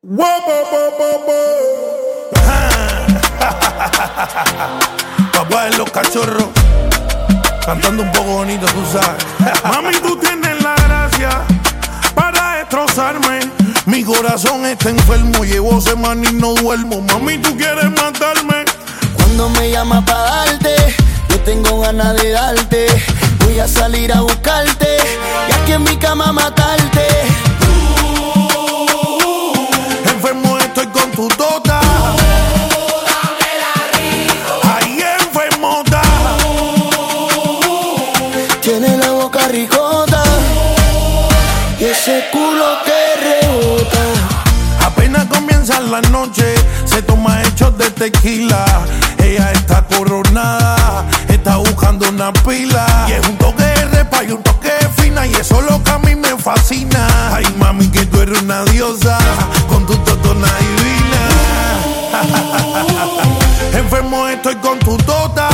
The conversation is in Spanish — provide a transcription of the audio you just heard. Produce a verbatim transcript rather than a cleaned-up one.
Wow, wow, wow, wow, wow. Papá de los cachorros, cantando un poco bonito, tú sabes. Mami, tú tienes la gracia para destrozarme. Mi corazón está enfermo, llevo semanas y no duermo. Mami, tú quieres matarme. Cuando me llamas pa' darte, yo tengo ganas de darte. Voy a salir a buscarte y aquí en mi cama matarte. Enfermo estoy con tu tota. Ahí enfermota. Tiene la boca ricota y ese culo que rebota. Apenas comienza la noche, se toma hechos de tequila. Ella está coronada, está buscando una pila. Y es un toque de repa y un toque de fina, y eso es lo que a mí me fascina. Ay, mami, que tú eres una diosa, con tu totona divina. Enfermo estoy con tu tota.